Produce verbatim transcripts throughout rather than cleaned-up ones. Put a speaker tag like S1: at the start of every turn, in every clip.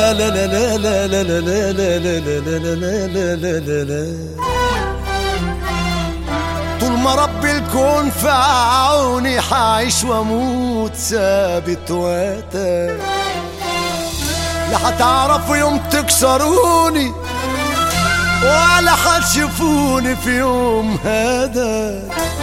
S1: لا لا لا لا لا لا لا لا لا لا لا لا لا لا. طول ما رب الكون في عوني حعيش واموت ثابت وقتك، لا هتعرفوا يوم تكسروني ولا هتشوفوني في يوم هذا.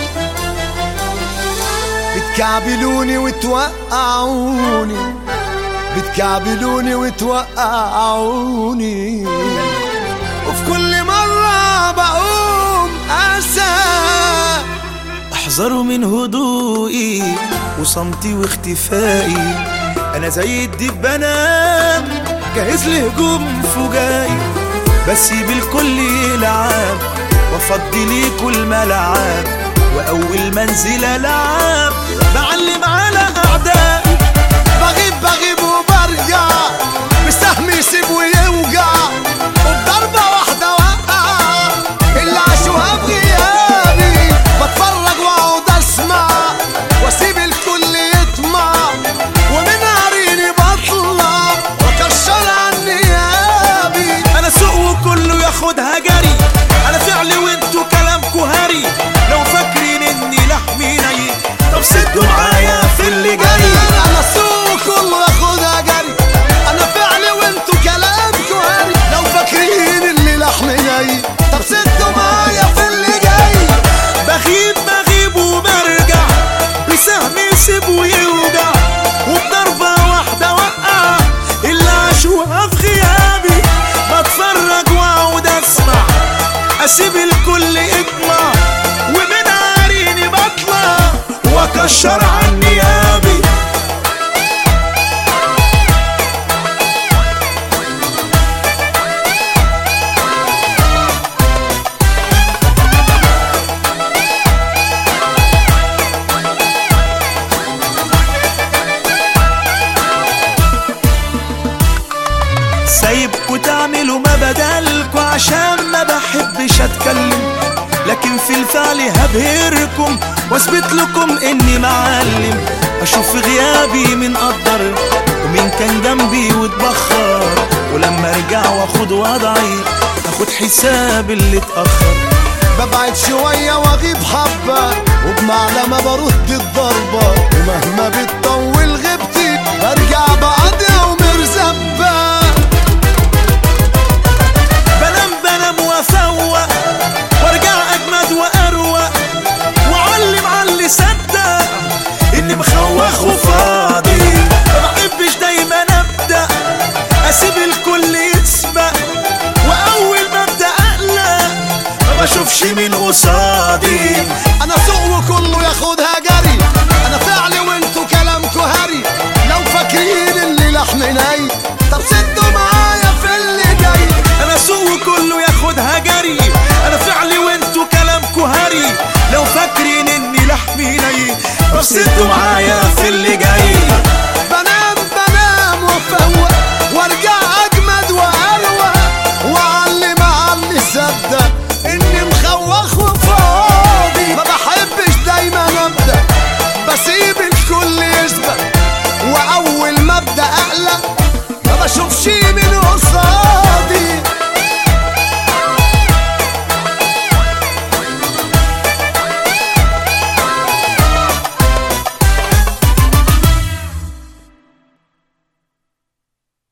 S1: بتكعبلوني وتوقعوني، بتكعبلوني وتوقعوني، وفي كل مرة بقوم أنسى.
S2: احذروا من هدوئي وصمتي واختفائي، انا زي الدبانة جاهز لهجوم فجائي، بسيب الكل يلعب وافضي ليكوا الملعب، واول ما انزل العب بعلم على اعدائي.
S1: بغيب بغيب وبرجع، بالسهم يسيب ويوجع، وبضربة واحدة وقع اللي عاشوها بغيابي. بتفرج واقعد اسمع واسيب الكل يطمع، ومن عريني بطلع واكشر عن نيابي.
S2: انا سوق وكله ياخدها جري، انا فعلي وانتوا كلامكوا هري. لو فاكرين اني لحمي ني، طب سدوا معايا في اللي جاي.
S1: انا سوق كله ياخدها جري، انا فعلي وانتوا كلامكوا هري. لو فاكرين اني لحمي ني، طب سدوا معايا في اللي جاي.
S2: بغيب بغيب وبرجع، بسهم يسيب ويوجع، وبضربة واحدة وقع اللي عاشوها في غيابي. بتفرج واقعد اسمع، اسيب الكل يطمع، ومن عريني بطلع واكشر عن نيابي. سايبكوا تعملوا ما بدلكوا عشان ما بحبش اتكلم، لكن في الفعل هبهركم واثبت لكم اني معلم. اشوف غيابي من قدر ومين كان جنبي واتبخر، ولما ارجع واخد وضعي اخد حساب اللي اتاخر.
S1: ببعد شوية واغيب حبة، وبمعنى ما برد الضربة، ومهما بتطول غيبتي برجع بعدها ومرزبة.
S2: بنام بنام وافوق وارجع اجمد واروق، واعلم على اللي صدق اني مخوخ وفاضي. ما بحبش دايما ابدا، اسيب الكل يسبق، واول ما ابدا اقلق ما بشوفش مين قصادي.
S1: انا سوق وكله ياخدها جري، انا فعلي وانتوا كلامكوا هري. لو فاكرين اللي لحمي ني، طب سدوا معايا في اللي جاي.
S2: انا سوق وكله ياخدها جري، انا فعلي وانتوا كلامكوا هري. لو فاكرين اني لحمي ني، طب سدوا معايا في اللي جاي.
S1: بنام بنام وافوق وارجع اجمد واروق، واعلم على اللي صدق اني مخوخ وفاضي. ما بحبش دايما ابدا، بسيب الكل يسبق، واول ما ابدا اقلق ما بشوفش من قصادي.